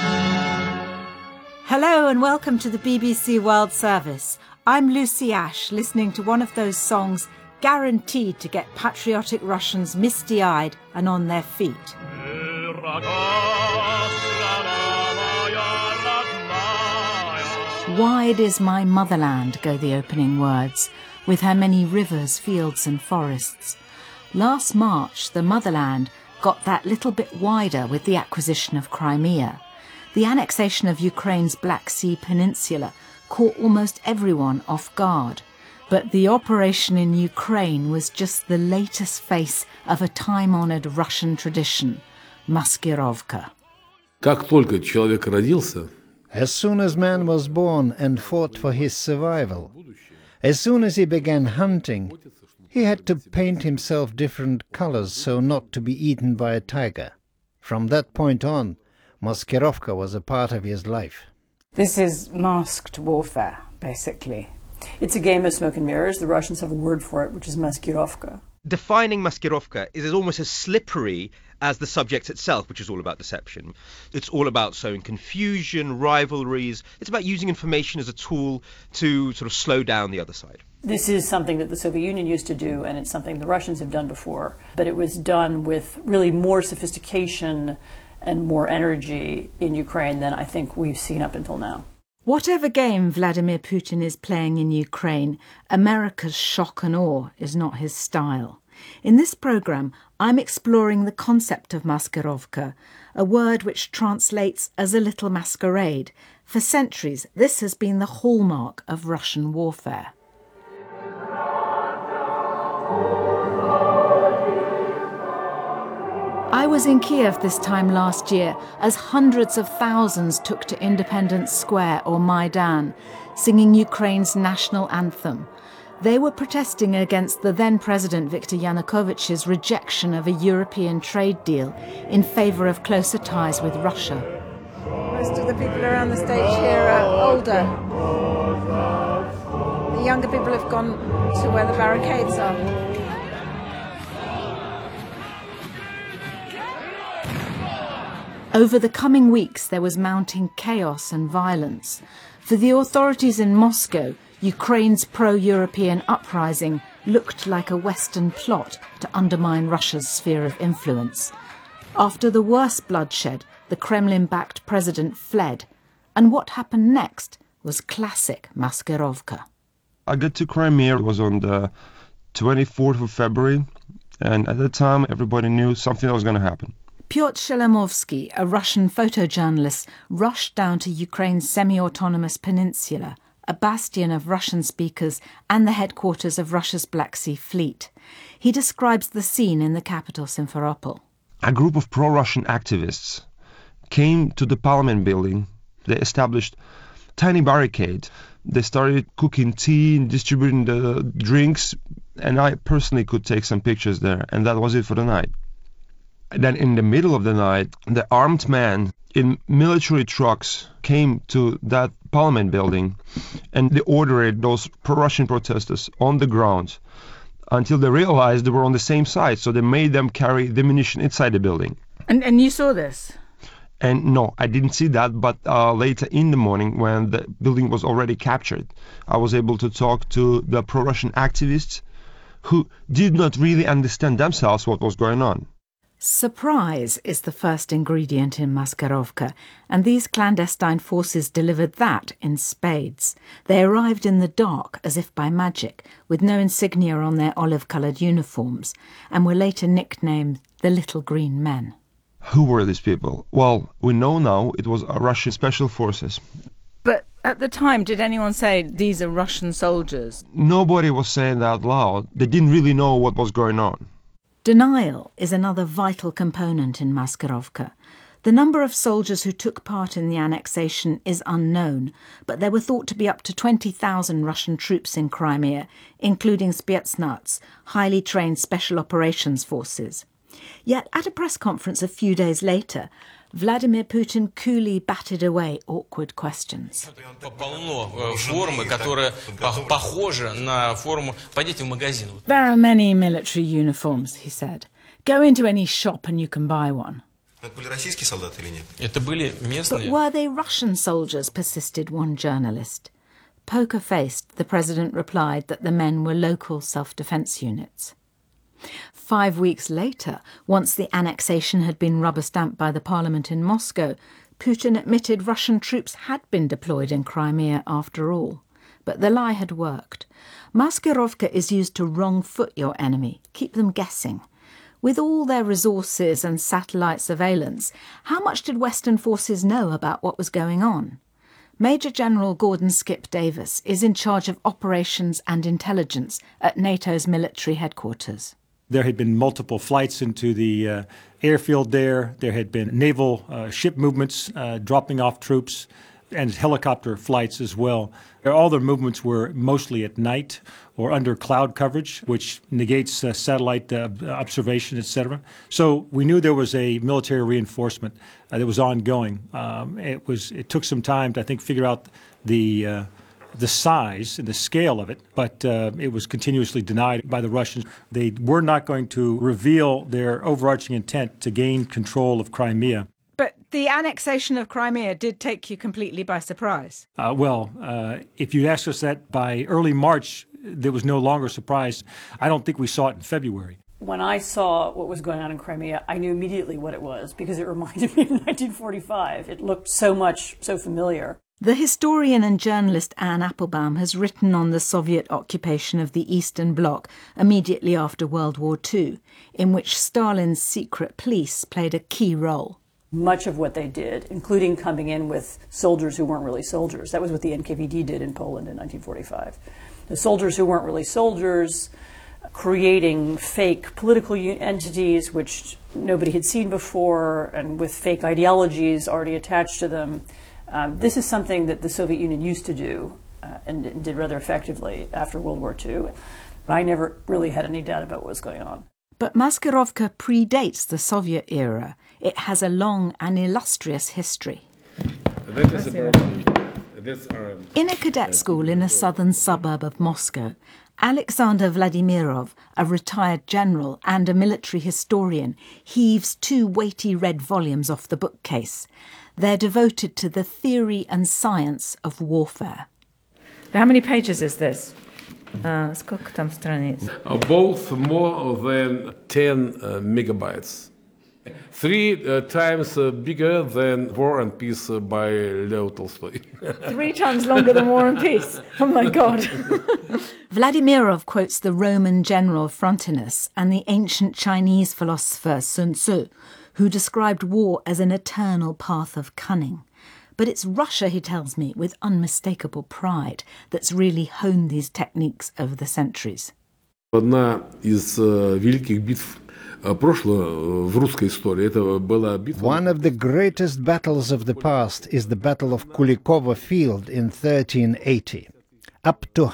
Hello and welcome to the BBC World Service. I'm Lucy Ash, listening to one of those songs guaranteed to get patriotic Russians misty-eyed and on their feet. Wide is my motherland, go the opening words, with her many rivers, fields and forests. Last March, the motherland got that little bit wider with the acquisition of Crimea. The annexation of Ukraine's Black Sea Peninsula caught almost everyone off guard. But the operation in Ukraine was just the latest face of a time-honoured Russian tradition, Maskirovka. Как только человек родился, as soon as man was born and fought for his survival, as soon as he began hunting, he had to paint himself different colors so not to be eaten by a tiger. From that point on, Maskirovka was a part of his life. This is masked warfare, basically. It's a game of smoke and mirrors. The Russians have a word for it, which is maskirovka. Defining maskirovka is almost as slippery as the subject itself, which is all about deception. It's all about sowing confusion, rivalries. It's about using information as a tool to sort of slow down the other side. This is something that the Soviet Union used to do, and it's something the Russians have done before. But it was done with really more sophistication and more energy in Ukraine than I think we've seen up until now. Whatever game Vladimir Putin is playing in Ukraine, America's shock and awe is not his style. In this programme, I'm exploring the concept of maskirovka, a word which translates as a little masquerade. For centuries, this has been the hallmark of Russian warfare. I was in Kiev this time last year as hundreds of thousands took to Independence Square or Maidan, singing Ukraine's national anthem. They were protesting against the then President Viktor Yanukovych's rejection of a European trade deal in favour of closer ties with Russia. Most of the people around the stage here are older. The younger people have gone to where the barricades are. Over the coming weeks, there was mounting chaos and violence. For the authorities in Moscow, Ukraine's pro-European uprising looked like a Western plot to undermine Russia's sphere of influence. After the worst bloodshed, the Kremlin-backed president fled. And what happened next was classic maskirovka. I got to Crimea, it was on the 24th of February, and at the time everybody knew something was going to happen. Pyotr Shelemovsky, a Russian photojournalist, rushed down to Ukraine's semi-autonomous peninsula, a bastion of Russian speakers and the headquarters of Russia's Black Sea Fleet. He describes the scene in the capital, Simferopol. A group of pro-Russian activists came to the parliament building. They established a tiny barricade. They started cooking tea and distributing the drinks, and I personally could take some pictures there, and that was it for the night. Then in the middle of the night, the armed men in military trucks came to that parliament building and they ordered those pro-Russian protesters on the ground until they realized they were on the same side. So they made them carry the ammunition inside the building. And you saw this? And no, I didn't see that. But later in the morning, when the building was already captured, I was able to talk to the pro-Russian activists who did not really understand themselves what was going on. Surprise is the first ingredient in maskirovka, and these clandestine forces delivered that in spades. They arrived in the dark as if by magic, with no insignia on their olive-coloured uniforms, and were later nicknamed the Little Green Men. Who were these people? Well, we know now it was Russian special forces. But at the time, did anyone say these are Russian soldiers? Nobody was saying that out loud. They didn't really know what was going on. Denial is another vital component in maskirovka. The number of soldiers who took part in the annexation is unknown, but there were thought to be up to 20,000 Russian troops in Crimea, including Spetsnaz, highly trained special operations forces. Yet at a press conference a few days later, Vladimir Putin coolly batted away awkward questions. There are many military uniforms, he said. Go into any shop and you can buy one. Это были российские солдаты или нет? Это были But местные. were they Russian soldiers, persisted one journalist. Poker-faced, the president replied that the men were local self-defence units. 5 weeks later, once the annexation had been rubber-stamped by the parliament in Moscow, Putin admitted Russian troops had been deployed in Crimea after all. But the lie had worked. Maskirovka is used to wrong-foot your enemy, keep them guessing. With all their resources and satellite surveillance, how much did Western forces know about what was going on? Major General Gordon Skip Davis is in charge of operations and intelligence at NATO's military headquarters. There had been multiple flights into the airfield there. There had been naval ship movements dropping off troops and helicopter flights as well. All their movements were mostly at night or under cloud coverage, which negates satellite observation, etc. So we knew there was a military reinforcement that was ongoing. It took some time to, I think, figure out the size and the scale of it, but it was continuously denied by the Russians. They were not going to reveal their overarching intent to gain control of Crimea. But the annexation of Crimea did take you completely by surprise. If you asked us that by early March, there was no longer surprise. I don't think we saw it in February. When I saw what was going on in Crimea, I knew immediately what it was because it reminded me of 1945. It looked so familiar. The historian and journalist Anne Applebaum has written on the Soviet occupation of the Eastern Bloc immediately after World War II, in which Stalin's secret police played a key role. Much of what they did, including coming in with soldiers who weren't really soldiers. That was what the NKVD did in Poland in 1945. The soldiers who weren't really soldiers, creating fake political entities which nobody had seen before and with fake ideologies already attached to them. This is something that the Soviet Union used to do and did rather effectively after World War II. But I never really had any doubt about what was going on. But Maskirovka predates the Soviet era. It has a long and illustrious history. In a cadet school in a southern suburb of Moscow, Alexander Vladimirov, a retired general and a military historian, heaves 2 weighty red volumes off the bookcase. They're devoted to the theory and science of warfare. How many pages is this? Сколько там страниц? Both more than 10 megabytes. 3 times bigger than War and Peace by Leo Tolstoy. 3 times longer than War and Peace. Oh my God. Vladimirov quotes the Roman general Frontinus and the ancient Chinese philosopher Sun Tzu, who described war as an eternal path of cunning. But it's Russia, he tells me, with unmistakable pride, that's really honed these techniques over the centuries. Одна из великих битв прошлого в русской истории это была битва. One of the greatest battles of the past is the Battle of Kulikovo Field in 1380. Up to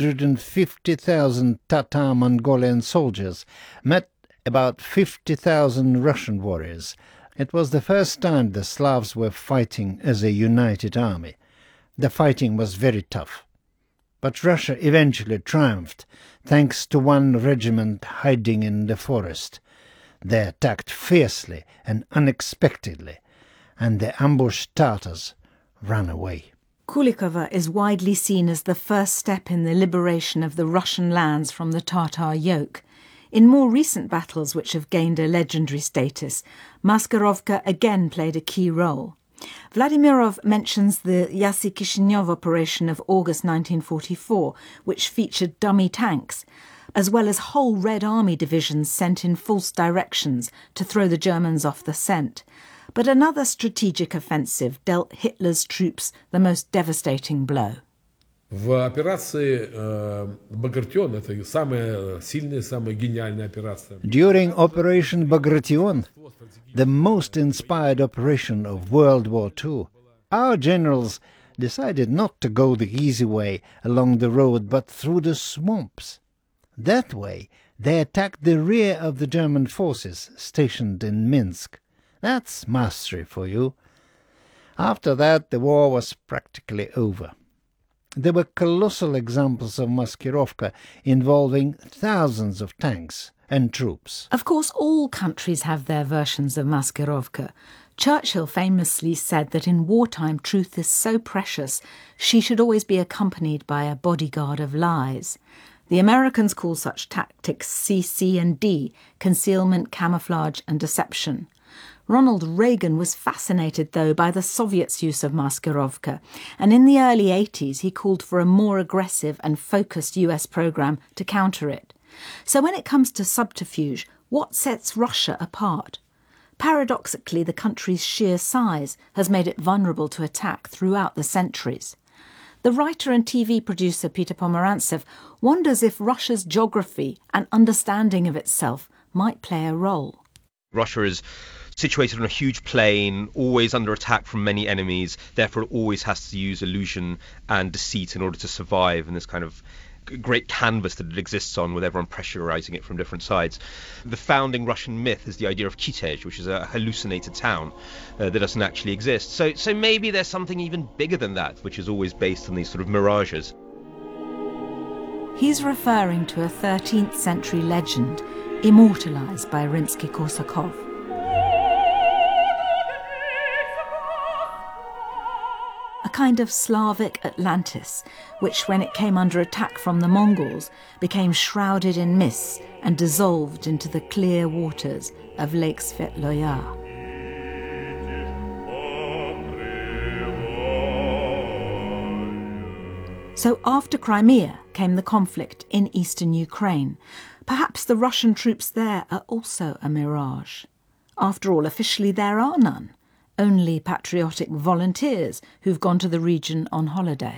150,000 Tatar-Mongolian soldiers met about 50,000 Russian warriors. It was the first time the Slavs were fighting as a united army. The fighting was very tough. But Russia eventually triumphed, thanks to one regiment hiding in the forest. They attacked fiercely and unexpectedly, and the ambushed Tatars ran away. Kulikovo is widely seen as the first step in the liberation of the Russian lands from the Tatar yoke. In more recent battles which have gained a legendary status, Maskirovka again played a key role. Vladimirov mentions the Yassi Kishinev operation of August 1944, which featured dummy tanks, as well as whole Red Army divisions sent in false directions to throw the Germans off the scent. But another strategic offensive dealt Hitler's troops the most devastating blow. В операции Багратион это самая сильная, самая гениальная операция. During Operation Bagration, the most inspired operation of World War II, our generals decided not to go the easy way along the road but through the swamps. That way, they attacked the rear of the German forces stationed in Minsk. That's mastery for you. After that, the war was practically over. There were colossal examples of Maskirovka involving thousands of tanks and troops. Of course, all countries have their versions of Maskirovka. Churchill famously said that in wartime truth is so precious, she should always be accompanied by a bodyguard of lies. The Americans call such tactics CC&D, concealment, camouflage and deception. Ronald Reagan was fascinated, though, by the Soviets' use of Maskirovka, and in the early 80s he called for a more aggressive and focused US program to counter it. So when it comes to subterfuge, what sets Russia apart? Paradoxically, the country's sheer size has made it vulnerable to attack throughout the centuries. The writer and TV producer Peter Pomerantsev wonders if Russia's geography and understanding of itself might play a role. Russia is situated on a huge plain, always under attack from many enemies, therefore it always has to use illusion and deceit in order to survive in this kind of great canvas that it exists on, with everyone pressurizing it from different sides. The founding Russian myth is the idea of Kitezh, which is a hallucinated town that doesn't actually exist. So maybe there's something even bigger than that, which is always based on these sort of mirages. He's referring to a 13th century legend immortalised by Rimsky-Korsakov. A kind of Slavic Atlantis, which, when it came under attack from the Mongols, became shrouded in mists and dissolved into the clear waters of Lake Svetloyar. So after Crimea came the conflict in eastern Ukraine. Perhaps the Russian troops there are also a mirage. After all, officially there are none. Only patriotic volunteers who've gone to the region on holiday.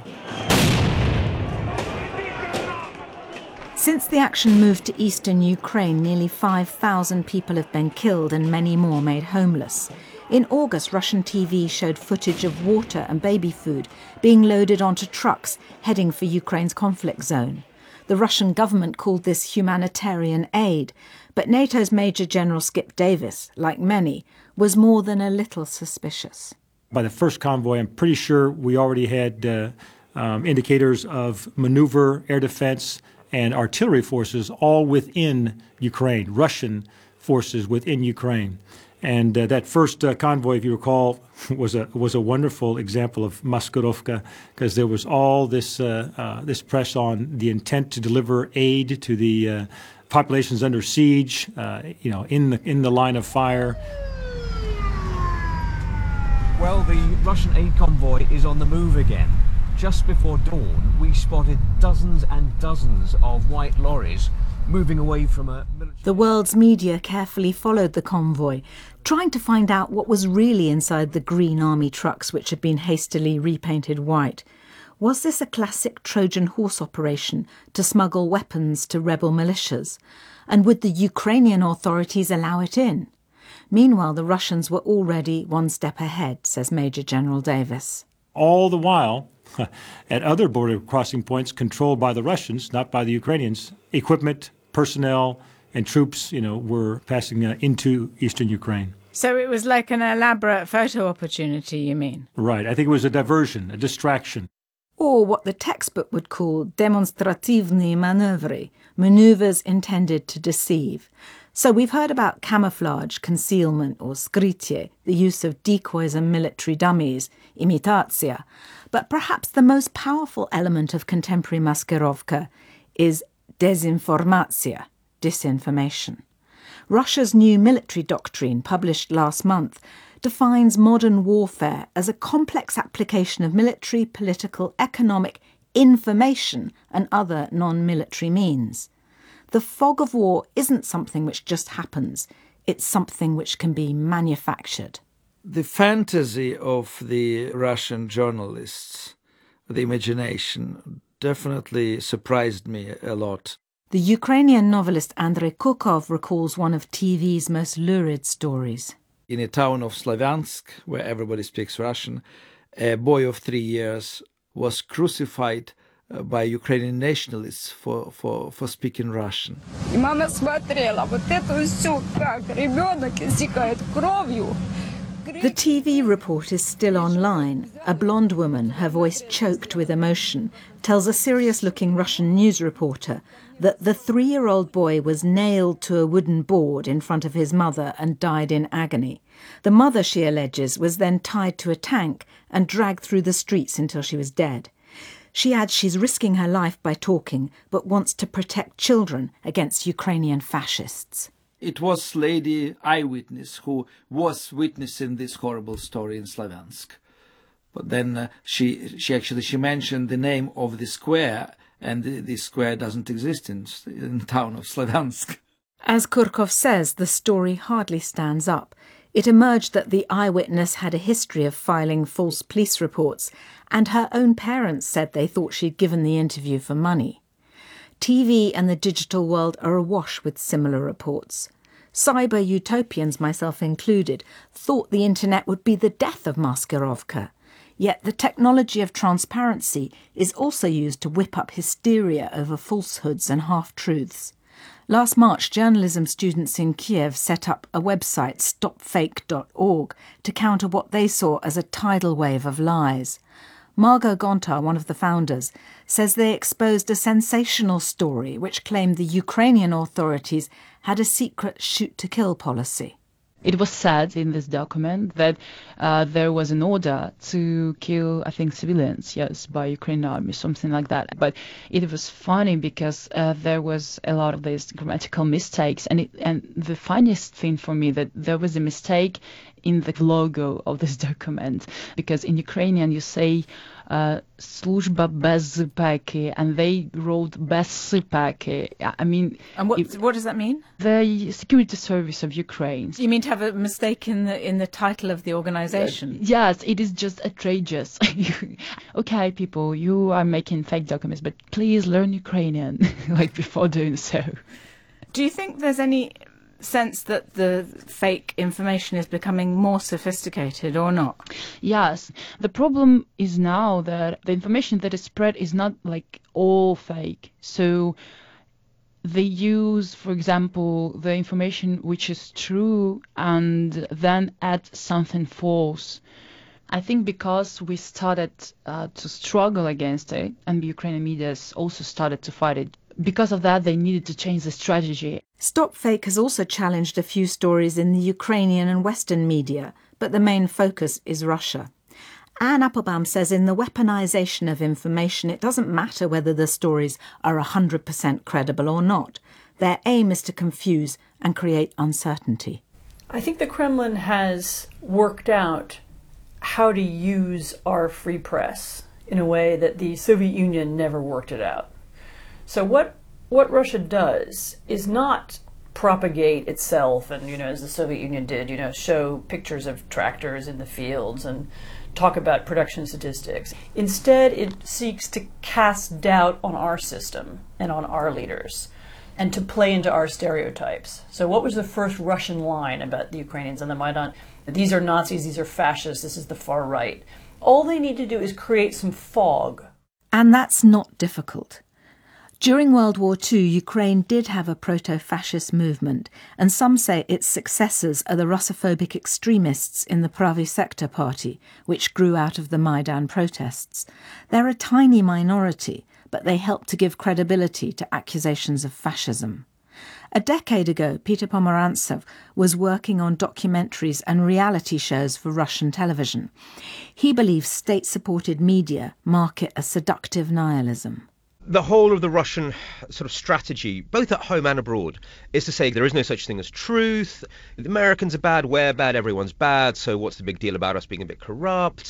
Since the action moved to eastern Ukraine, nearly 5,000 people have been killed and many more made homeless. In August, Russian TV showed footage of water and baby food being loaded onto trucks heading for Ukraine's conflict zone. The Russian government called this humanitarian aid, but NATO's Major General Skip Davis, like many, was more than a little suspicious. By the first convoy, I'm pretty sure we already had indicators of maneuver, air defense, and artillery forces all within Ukraine, Russian forces within Ukraine. And that first convoy, if you recall, was a wonderful example of Maskirovka, because there was all this this press on the intent to deliver aid to the populations under siege, in the line of fire. Well, the Russian aid convoy is on the move again. Just before dawn, we spotted dozens and dozens of white lorries moving away from a military... The world's media carefully followed the convoy, trying to find out what was really inside the green army trucks which had been hastily repainted white. Was this a classic Trojan horse operation to smuggle weapons to rebel militias? And would the Ukrainian authorities allow it in? Meanwhile, the Russians were already one step ahead, says Major General Davis. All the while, at other border crossing points controlled by the Russians, not by the Ukrainians, equipment, personnel, and troops, were passing into eastern Ukraine. So it was like an elaborate photo opportunity, you mean? Right. I think it was a diversion, a distraction. Or what the textbook would call demonstrativные manœuvry, manoeuvres intended to deceive. So we've heard about camouflage, concealment, or skrytie, the use of decoys and military dummies, imitatia. But perhaps the most powerful element of contemporary Maskirovka is dezinformatia, disinformation. Russia's new military doctrine, published last month, defines modern warfare as a complex application of military, political, economic, information and other non-military means. The fog of war isn't something which just happens, it's something which can be manufactured. The fantasy of the Russian journalists, the imagination, definitely surprised me a lot. The Ukrainian novelist Andrei Kukov recalls one of TV's most lurid stories. In a town of Slavyansk, where everybody speaks Russian, a boy of 3 years was crucified by Ukrainian nationalists for speaking Russian. И мама смотрела, вот это всё, как ребёнок истекает кровью. The TV report is still online. A blonde woman, her voice choked with emotion, tells a serious-looking Russian news reporter that the 3-year-old boy was nailed to a wooden board in front of his mother and died in agony. The mother, she alleges, was then tied to a tank and dragged through the streets until she was dead. She adds she's risking her life by talking, but wants to protect children against Ukrainian fascists. It was Lady Eyewitness who was witnessing this horrible story in Slaviansk. But then she mentioned the name of the square, and this square doesn't exist in the town of Slaviansk. As Kurkov says, the story hardly stands up. It emerged that the eyewitness had a history of filing false police reports, and her own parents said they thought she'd given the interview for money. TV and the digital world are awash with similar reports. Cyber utopians, myself included, thought the internet would be the death of Maskirovka. Yet the technology of transparency is also used to whip up hysteria over falsehoods and half-truths. Last March, journalism students in Kiev set up a website, stopfake.org, to counter what they saw as a tidal wave of lies. Margot Gontar, one of the founders, says they exposed a sensational story which claimed the Ukrainian authorities had a secret shoot-to-kill policy. It was said in this document that there was an order to kill, I think, civilians, yes, by Ukrainian army, something like that. But it was funny because there was a lot of these grammatical mistakes. And the funniest thing for me that there was a mistake in the logo of this document, because in Ukrainian you say Служба безпеки, and they wrote безпеки. I mean, and what does that mean? The security service of Ukraine. You mean to have a mistake in the title of the organisation? Yes, it is just outrageous. Okay, people, you are making fake documents, but please learn Ukrainian like before doing so. Do you think there's any sense that the fake information is becoming more sophisticated or not? Yes. The problem is now that the information that is spread is not like all fake. So they use, for example, the information which is true and then add something false. I think because we started to struggle against it, and the Ukrainian media also started to fight it, because of that, they needed to change the strategy. Stop Fake has also challenged a few stories in the Ukrainian and Western media, but the main focus is Russia. Anne Applebaum says in the weaponization of information, it doesn't matter whether the stories are 100% credible or not. Their aim is to confuse and create uncertainty. I think the Kremlin has worked out how to use our free press in a way that the Soviet Union never worked it out. So what Russia does is not propagate itself and, as the Soviet Union did, show pictures of tractors in the fields and talk about production statistics. Instead, it seeks to cast doubt on our system and on our leaders and to play into our stereotypes. So what was the first Russian line about the Ukrainians on the Maidan? These are Nazis, these are fascists, this is the far right. All they need to do is create some fog. And that's not difficult. During World War II, Ukraine did have a proto-fascist movement, and some say its successors are the Russophobic extremists in the Pravy Sector Party, which grew out of the Maidan protests. They're a tiny minority, but they help to give credibility to accusations of fascism. A decade ago, Peter Pomerantsev was working on documentaries and reality shows for Russian television. He believes state-supported media market a seductive nihilism. The whole of the Russian sort of strategy, both at home and abroad, is to say there is no such thing as truth. The Americans are bad, we're bad, everyone's bad, so what's the big deal about us being a bit corrupt?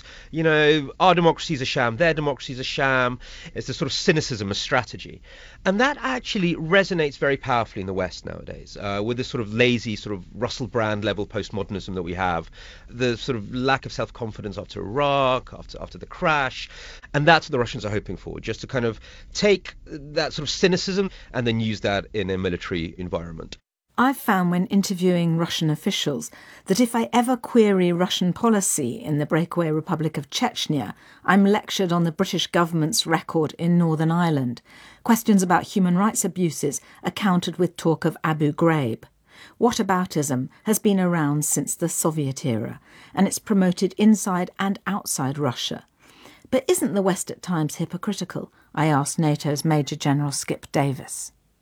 Our democracy's a sham, their democracy's a sham. It's a sort of cynicism, a strategy. And that actually resonates very powerfully in the West nowadays, with this sort of lazy, sort of Russell Brand level postmodernism that we have, the sort of lack of self-confidence after Iraq, after the crash. And that's what the Russians are hoping for, just to kind of take that sort of cynicism and then use that in a military environment. I've found when interviewing Russian officials that if I ever query Russian policy in the breakaway Republic of Chechnya, I'm lectured on the British government's record in Northern Ireland. Questions about human rights abuses are countered with talk of Abu Ghraib. Whataboutism has been around since the Soviet era, and it's promoted inside and outside Russia. But isn't the West at times hypocritical? I asked NATO's Major General Skip Davis.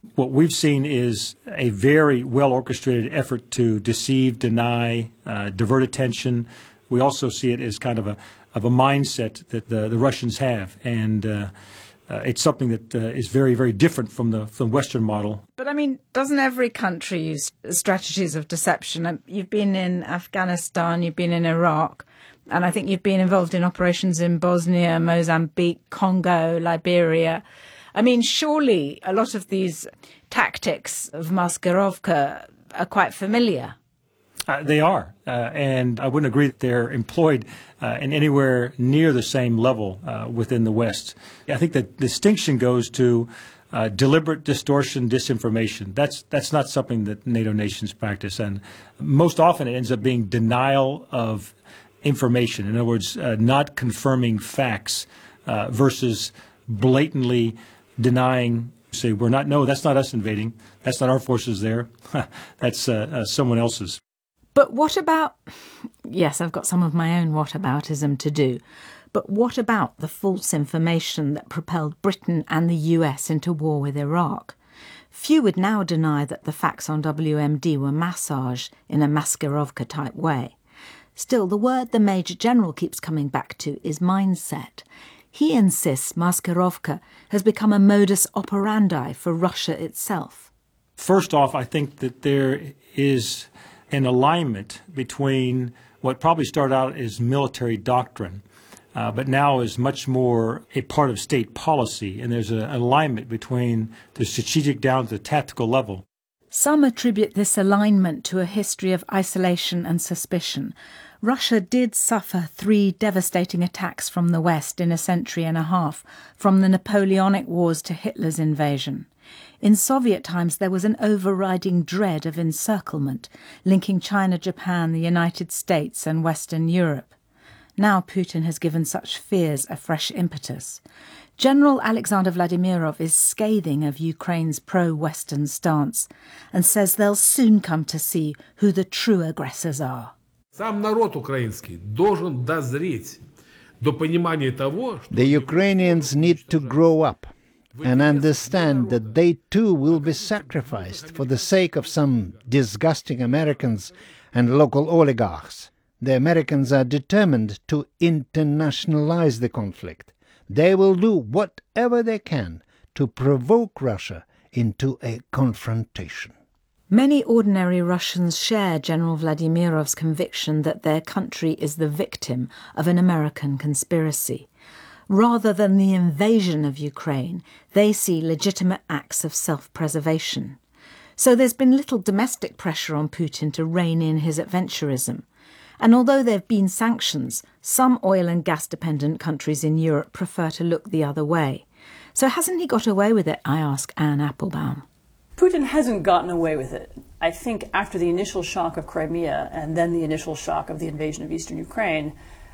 What we've seen is a very well-orchestrated effort to deceive, deny, divert attention. We also see it as kind of a mindset that the Russians have, and it's something that is very, very different from the Western model. But I mean, doesn't every country use strategies of deception? You've been in Afghanistan, you've been in Iraq, and I think you've been involved in operations in Bosnia, Mozambique, Congo, Liberia. I mean, surely a lot of these tactics of Maskirovka are quite familiar. They are, and I wouldn't agree that they're employed in anywhere near the same level within the West. I think the distinction goes to deliberate distortion, disinformation. That's not something that NATO nations practice, and most often it ends up being denial of information. In other words, not confirming facts versus blatantly denying. Say, that's not us invading. That's not our forces there. That's someone else's. But what about, yes, I've got some of my own whataboutism to do, but what about the false information that propelled Britain and the US into war with Iraq? Few would now deny that the facts on WMD were massaged in a Maskirovka-type way. Still, the word the Major General keeps coming back to is mindset. He insists Maskirovka has become a modus operandi for Russia itself. First off, I think that there is an alignment between what probably started out as military doctrine, but now is much more a part of state policy, and there's an alignment between the strategic down to the tactical level. Some attribute this alignment to a history of isolation and suspicion. Russia did suffer 3 devastating attacks from the West in a century and a half, from the Napoleonic Wars to Hitler's invasion. In Soviet times there was an overriding dread of encirclement, linking China, Japan, the United States and Western Europe. Now Putin has given such fears a fresh impetus. General Alexander Vladimirov is scathing of Ukraine's pro-Western stance and says they'll soon come to see who the true aggressors are. Сам народ украинский должен дозреть до понимания того, что The Ukrainians need to grow up and understand that they too will be sacrificed for the sake of some disgusting Americans and local oligarchs. The Americans are determined to internationalize the conflict. They will do whatever they can to provoke Russia into a confrontation. Many ordinary Russians share General Vladimirov's conviction that their country is the victim of an American conspiracy. Rather than the invasion of Ukraine, they see legitimate acts of self-preservation. So there's been little domestic pressure on Putin to rein in his adventurism. And although there have been sanctions, some oil and gas-dependent countries in Europe prefer to look the other way. So hasn't he got away with it, I ask Anne Applebaum. Putin hasn't gotten away with it. I think after the initial shock of Crimea and then the initial shock of the invasion of eastern Ukraine,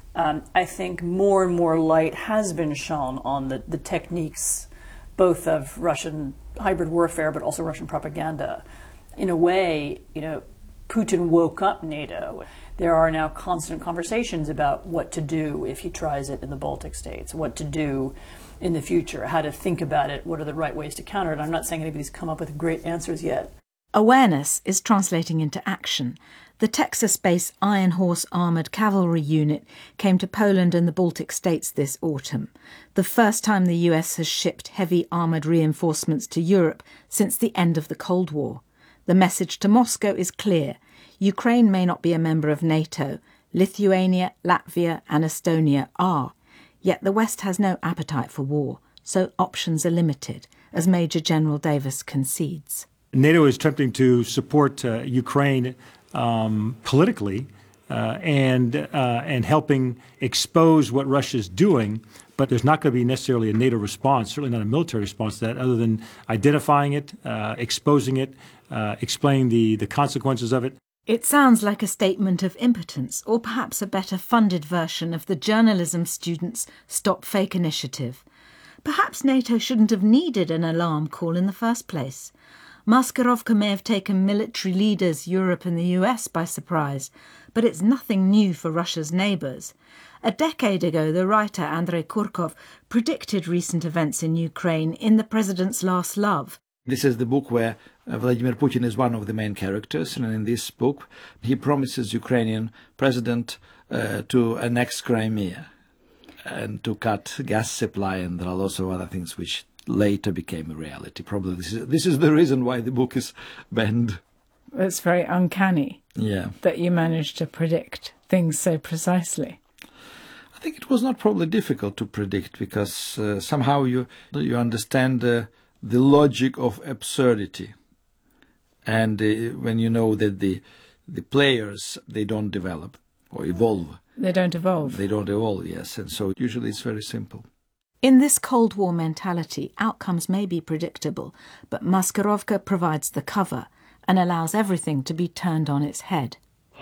I think more and more light has been shone on the techniques both of Russian hybrid warfare but also Russian propaganda. In a way, Putin woke up NATO. There are now constant conversations about what to do if he tries it in the Baltic states, what to do in the future, how to think about it, what are the right ways to counter it. I'm not saying anybody's come up with great answers yet. Awareness is translating into action. The Texas-based Iron Horse Armoured Cavalry Unit came to Poland and the Baltic states this autumn, the first time the US has shipped heavy armoured reinforcements to Europe since the end of the Cold War. The message to Moscow is clear. Ukraine may not be a member of NATO. Lithuania, Latvia and Estonia are. Yet the West has no appetite for war, so options are limited, as Major General Davis concedes. NATO is attempting to support Ukraine politically and helping expose what Russia's doing, but there's not going to be necessarily a NATO response, certainly not a military response to that, other than identifying it, exposing it, explaining the consequences of it. It sounds like a statement of impotence, or perhaps a better funded version of the journalism students' Stop Fake initiative. Perhaps NATO shouldn't have needed an alarm call in the first place. Maskirovka may have taken military leaders, Europe and the US by surprise, but it's nothing new for Russia's neighbours. A decade ago, the writer Andrei Kurkov predicted recent events in Ukraine in The President's Last Love. This is the book where Vladimir Putin is one of the main characters, and in this book he promises Ukrainian president to annex Crimea and to cut gas supply, and there are lots of other things which later became a reality. Probably this is the reason why the book is banned. It's very uncanny that you managed to predict things so precisely. I think it was not probably difficult to predict, because somehow you understand the logic of absurdity, and when you know that the players, they don't develop or evolve. They don't evolve. They don't evolve, yes, and so usually it's very simple. In this Cold War mentality, outcomes may be predictable, but Maskirovka provides the cover and allows everything to be turned on its head.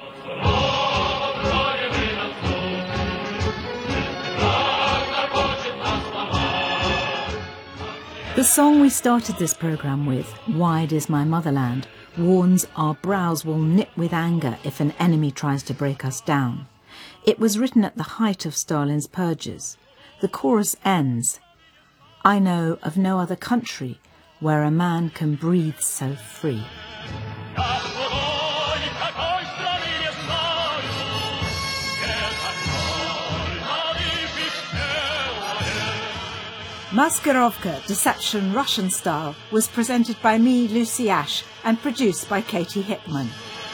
The song we started this programme with, Wide is My Motherland, warns our brows will knit with anger if an enemy tries to break us down. It was written at the height of Stalin's purges. The chorus ends, I know of no other country where a man can breathe so free. Maskirovka, Deception Russian Style, was presented by me, Lucy Ash, and produced by Katie Hickman.